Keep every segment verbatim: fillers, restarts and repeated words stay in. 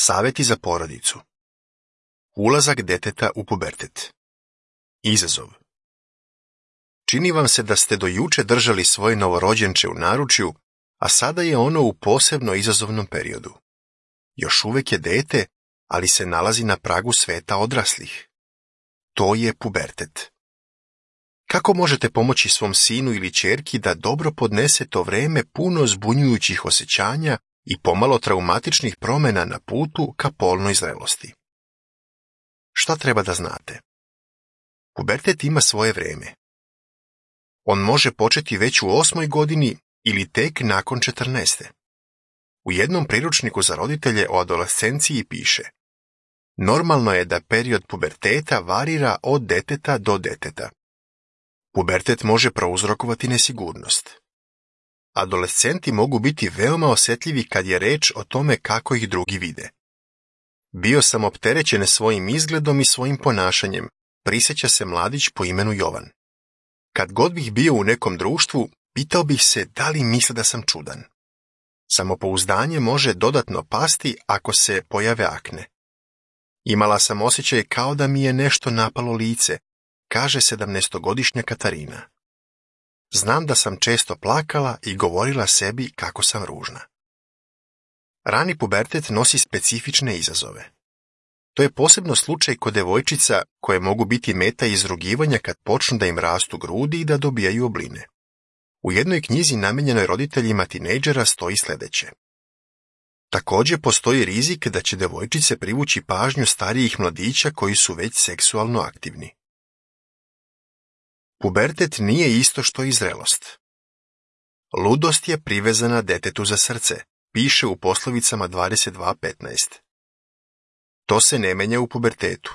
Savjeti za porodicu. Ulazak djeteta u pubertet. Izazov. Čini vam se da ste do juče držali svoje novorođenče u naručju, a sada je ono u posebno izazovnom periodu. Još uvijek je dijete, ali se nalazi na pragu sveta odraslih. To je pubertet. Kako možete pomoći svom sinu ili ćerki da dobro podnese to vrijeme puno zbunjujućih osjećanja i pomalo traumatičnih promjena na putu ka polnoj zrelosti? Šta treba da znate? Pubertet ima svoje vrijeme. On može početi već u osmoj godini ili tek nakon četrnaeste. U jednom priručniku za roditelje o adolescenciji piše: normalno je da period puberteta varira od deteta do deteta. Pubertet može prouzrokovati nesigurnost. Adolescenti mogu biti veoma osjetljivi kad je reč o tome kako ih drugi vide. Bio sam opterećen svojim izgledom i svojim ponašanjem, prisjeća se mladić po imenu Jovan. Kad god bih bio u nekom društvu, pitao bih se da li misle da sam čudan. Samopouzdanje može dodatno pasti ako se pojave akne. Imala sam osjećaj kao da mi je nešto napalo lice, kaže sedamnaestogodišnja Katarina. Znam da sam često plakala i govorila sebi kako sam ružna. Rani pubertet nosi specifične izazove. To je posebno slučaj kod devojčica koje mogu biti meta izrugivanja kad počnu da im rastu grudi i da dobijaju obline. U jednoj knjizi namijenjenoj roditeljima tinejdžera stoji sljedeće. Također postoji rizik da će devojčice privući pažnju starijih mladića koji su već seksualno aktivni. Pubertet nije isto što i zrelost. Ludost je privezana detetu za srce, piše u poslovicama dvadeset dva petnaest. To se ne menja u pubertetu.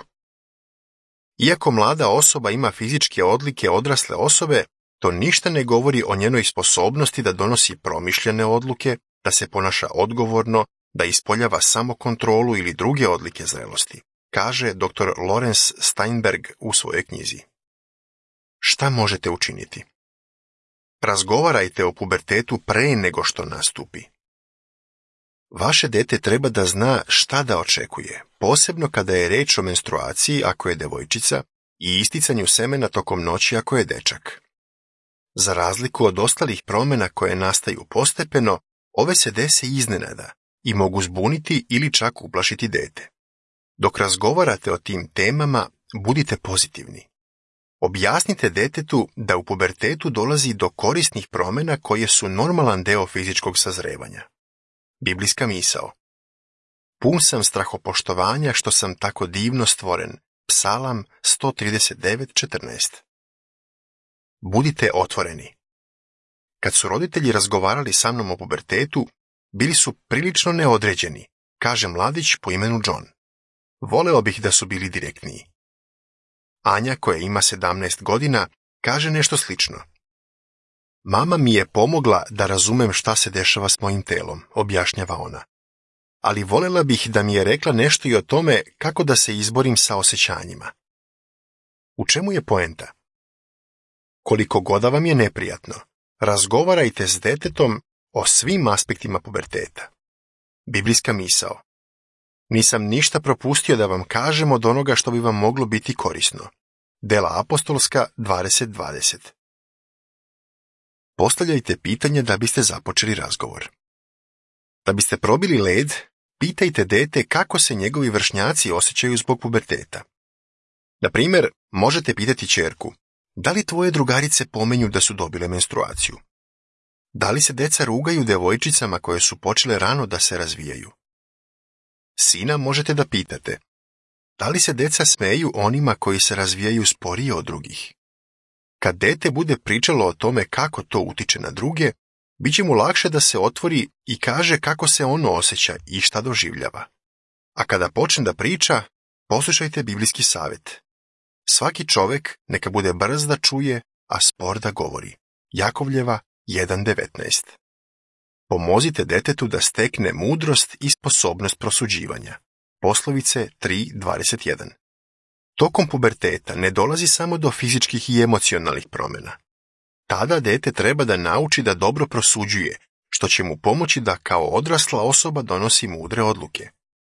Iako mlada osoba ima fizičke odlike odrasle osobe, to ništa ne govori o njenoj sposobnosti da donosi promišljene odluke, da se ponaša odgovorno, da ispoljava samokontrolu ili druge odlike zrelosti, kaže doktor Lawrence Steinberg u svojoj knjizi. Šta možete učiniti? Razgovarajte o pubertetu pre nego što nastupi. Vaše dete treba da zna šta da očekuje, posebno kada je reč o menstruaciji ako je devojčica i isticanju semena tokom noći ako je dečak. Za razliku od ostalih promjena koje nastaju postepeno, ove se dese iznenada i mogu zbuniti ili čak uplašiti dete. Dok razgovarate o tim temama, budite pozitivni. Objasnite detetu da u pubertetu dolazi do korisnih promjena koje su normalan deo fizičkog sazrevanja. Biblijska misao. Pun sam strahopoštovanja što sam tako divno stvoren. Psalam sto trideset devet četrnaest. Budite otvoreni. Kad su roditelji razgovarali sa mnom o pubertetu, bili su prilično neodređeni, kaže mladić po imenu John. Voleo bih da su bili direktniji. Anja, koja ima sedamnaest godina, kaže nešto slično. Mama mi je pomogla da razumem šta se dešava s mojim telom, objašnjava ona. Ali voljela bih da mi je rekla nešto i o tome kako da se izborim sa osjećanjima. U čemu je poenta? Koliko god vam je neprijatno, razgovarajte s detetom o svim aspektima puberteta. Biblijska misao. Nisam ništa propustio da vam kažem od onoga što bi vam moglo biti korisno. Dela apostolska dvadeset dvadeset. Postavljajte pitanje da biste započeli razgovor. Da biste probili led, pitajte dete kako se njegovi vršnjaci osjećaju zbog puberteta. Na primjer, možete pitati ćerku: da li tvoje drugarice pomenju da su dobile menstruaciju? Da li se deca rugaju devojčicama koje su počele rano da se razvijaju? Sina možete da pitate: da li se deca smeju onima koji se razvijaju sporije od drugih? Kad dete bude pričalo o tome kako to utiče na druge, bit će mu lakše da se otvori i kaže kako se ono osjeća i šta doživljava. A kada počne da priča, poslušajte biblijski savjet. Svaki čovek neka bude brz da čuje, a spor da govori. Jakovljeva jedan devetnaest. Pomozite detetu da stekne mudrost i sposobnost prosuđivanja. Poslovice tri dvadeset jedan. Tokom puberteta ne dolazi samo do fizičkih i emocionalnih promjena. Tada dete treba da nauči da dobro prosuđuje, što će mu pomoći da kao odrasla osoba donosi mudre odluke.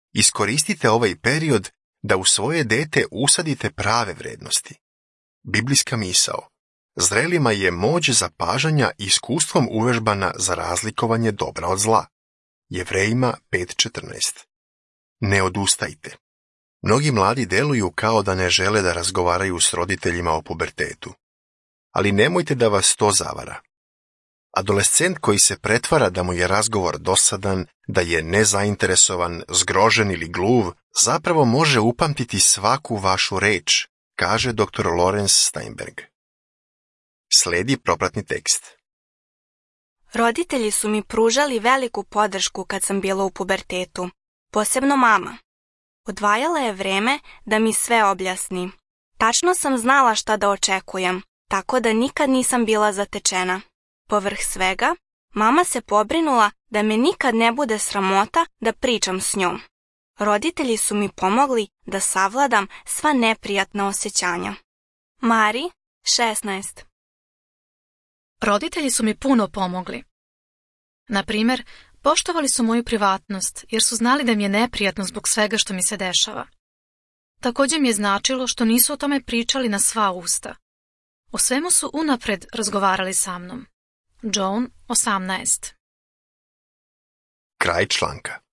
Iskoristite ovaj period da u svoje dete usadite prave vrednosti. Biblijska misao. Zrelima je moć zapažanja iskustvom uvežbana za razlikovanje dobra od zla. Jevrejima pet četrnaest. Ne odustajte. Mnogi mladi deluju kao da ne žele da razgovaraju s roditeljima o pubertetu. Ali nemojte da vas to zavara. Adolescent koji se pretvara da mu je razgovor dosadan, da je nezainteresovan, zgrožen ili gluv, zapravo može upamtiti svaku vašu reč, kaže doktor Lawrence Steinberg. Sledi propratni tekst. Roditelji su mi pružali veliku podršku kad sam bila u pubertetu, posebno mama. Odvajala je vreme da mi sve objasni. Tačno sam znala šta da očekujem, tako da nikad nisam bila zatečena. Povrh svega, mama se pobrinula da me nikad ne bude sramota da pričam s njom. Roditelji su mi pomogli da savladam sva neprijatna osjećanja. Mari, šesnaest. Roditelji su mi puno pomogli. Na primjer, poštovali su moju privatnost jer su znali da mi je neprijatno zbog svega što mi se dešava. Također mi je značilo što nisu o tome pričali na sva usta. O svemu su unapred razgovarali sa mnom. Joan, osamnaest. Kraj članka.